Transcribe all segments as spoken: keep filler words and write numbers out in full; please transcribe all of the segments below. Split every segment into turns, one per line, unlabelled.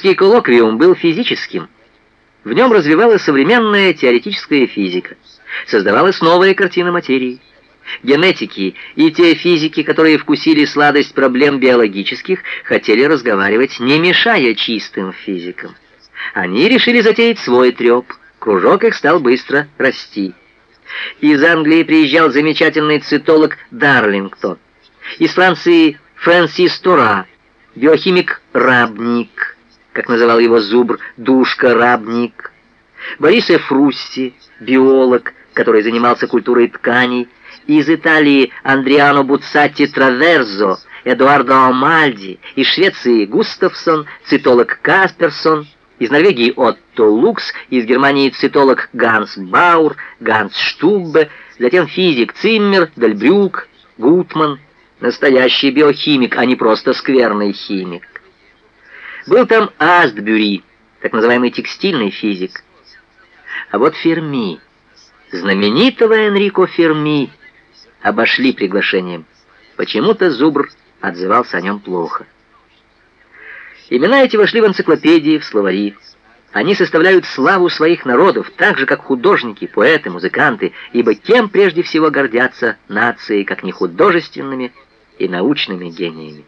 Парижский коллоквиум был физическим. В нем развивалась современная теоретическая физика. Создавалась новая картина материи. Генетики и те физики, которые вкусили сладость проблем биологических, хотели разговаривать, не мешая чистым физикам. Они решили затеять свой треп. Кружок их стал быстро расти. Из Англии приезжал замечательный цитолог Дарлингтон. Из Франции Фрэнсис Тора, биохимик Рабник, как называл его Зубр, Душка Рабник. Борис Ф. Русси, биолог, который занимался культурой тканей. Из Италии Андриано Буцатти Траверзо, Эдуардо Амальди. Из Швеции Густавсон, цитолог Касперсон. Из Норвегии Отто Лукс, из Германии цитолог Ганс Баур, Ганс Штуббе, затем физик Циммер, Дельбрюк, Гутман. Настоящий биохимик, а не просто скверный химик. Был там Астбюри, так называемый текстильный физик. А вот Ферми, знаменитого Энрико Ферми, обошли приглашением. Почему-то Зубр отзывался о нем плохо. Имена эти вошли в энциклопедии, в словари. Они составляют славу своих народов, так же, как художники, поэты, музыканты, ибо кем прежде всего гордятся нации, как не художественными и научными гениями.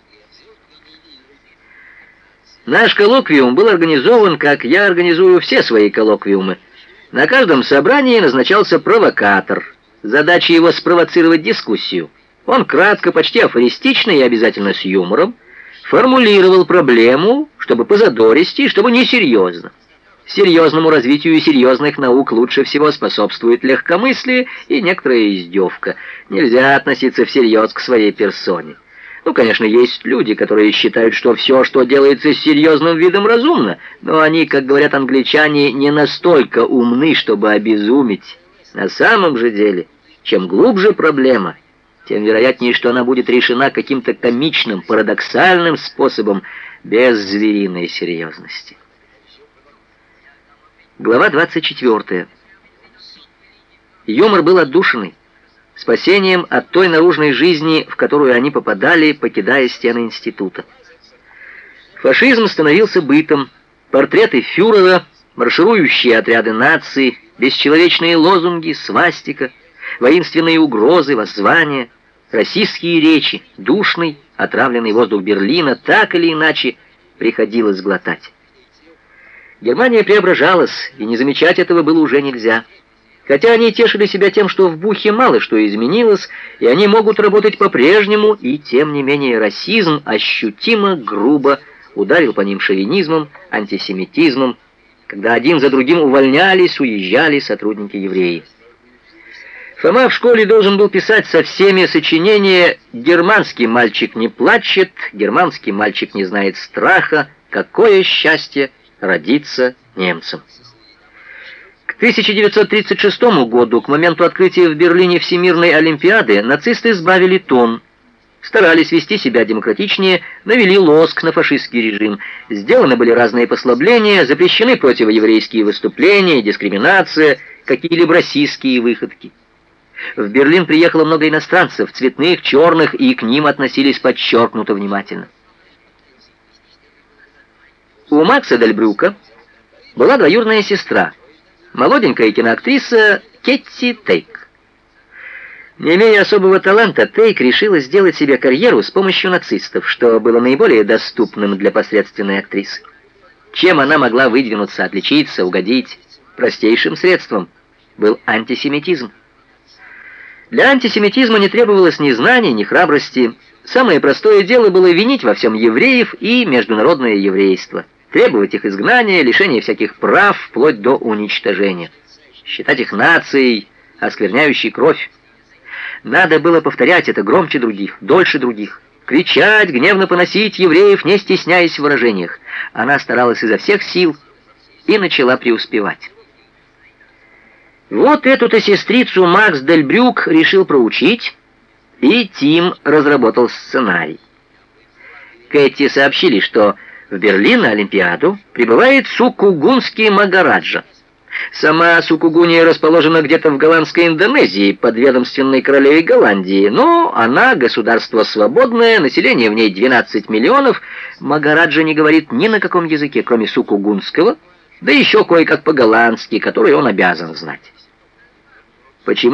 Наш коллоквиум был организован, как я организую все свои коллоквиумы. На каждом собрании назначался провокатор. Задача его спровоцировать дискуссию. Он кратко, почти афористично и обязательно с юмором формулировал проблему, чтобы позадористи и чтобы несерьезно. Серьезному развитию серьезных наук лучше всего способствует легкомыслие и некоторая издевка. Нельзя относиться всерьез к своей персоне. Ну, конечно, есть люди, которые считают, что все, что делается с серьезным видом, разумно, но они, как говорят англичане, не настолько умны, чтобы обезуметь. На самом же деле, чем глубже проблема, тем вероятнее, что она будет решена каким-то комичным, парадоксальным способом, без звериной серьезности. Глава двадцать четвёртая. Юмор был отдушиной, спасением от той наружной жизни, в которую они попадали, покидая стены института. Фашизм становился бытом, портреты фюрера, марширующие отряды наций, бесчеловечные лозунги, свастика, воинственные угрозы, воззвания, российские речи, душный, отравленный воздух Берлина так или иначе приходилось глотать. Германия преображалась, и не замечать этого было уже нельзя. Хотя они тешили себя тем, что в Бухе мало что изменилось, и они могут работать по-прежнему, и тем не менее расизм ощутимо грубо ударил по ним шовинизмом, антисемитизмом, когда один за другим увольнялись, уезжали сотрудники-евреи. Фома в школе должен был писать со всеми сочинения «Германский мальчик не плачет», «Германский мальчик не знает страха», «Какое счастье родиться немцем». К тысяча девятьсот тридцать шестому году, к моменту открытия в Берлине Всемирной Олимпиады, нацисты сбавили тон, старались вести себя демократичнее, навели лоск на фашистский режим. Сделаны были разные послабления, запрещены противоеврейские выступления, дискриминация, какие-либо российские выходки. В Берлин приехало много иностранцев, цветных, черных, и к ним относились подчеркнуто внимательно. У Макса Дельбрюка была двоюродная сестра, молоденькая киноактриса Кетти Тейк. Не имея особого таланта, Тейк решила сделать себе карьеру с помощью нацистов, что было наиболее доступным для посредственной актрисы. Чем она могла выдвинуться, отличиться, угодить? Простейшим средством был антисемитизм. Для антисемитизма не требовалось ни знаний, ни храбрости. Самое простое дело было винить во всем евреев и международное еврейство, требовать их изгнания, лишения всяких прав, вплоть до уничтожения, считать их нацией, оскверняющей кровь. Надо было повторять это громче других, дольше других, кричать, гневно поносить евреев, не стесняясь в выражениях. Она старалась изо всех сил и начала преуспевать. Вот эту-то сестрицу Макс Дельбрюк решил проучить, и Тим разработал сценарий. Кэти сообщили, что в Берлин на Олимпиаду прибывает Суккугунский Магараджа. Сама Сукугуния расположена где-то в голландской Индонезии, подведомственной королеве Голландии, но она государство свободное, население в ней двенадцать миллионов, Магараджа не говорит ни на каком языке, кроме сукугунского, да еще кое-как по-голландски, который он обязан знать. Почему?